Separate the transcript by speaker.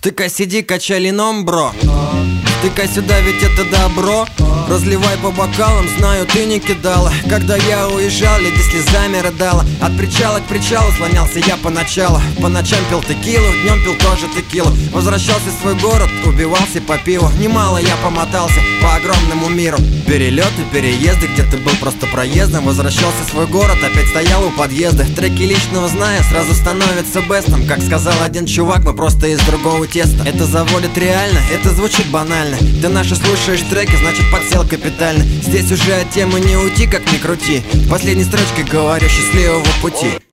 Speaker 1: Втыкай, сиди, качай лином, бро. Втыкай сюда, ведь это добро. Разливай по бокалам, знаю, ты не кидала. Когда я уезжал, леди слезами рыдала. От причала к причалу слонялся я поначалу. По ночам пил текилу, днем пил тоже текилу. Возвращался в свой город, убивался по пиву. Немало я помотался по огромному миру. Перелеты, переезды, где ты был просто проездом. Возвращался в свой город, опять стоял у подъезда. Треки личного зная сразу становятся бестом. Как сказал один чувак, мы просто из другого теста. Это заводит реально, это звучит банально. Ты наши слушаешь треки, значит подсел капитально. Здесь уже от темы не уйти, как ни крути. Последней строчкой говорю счастливого пути.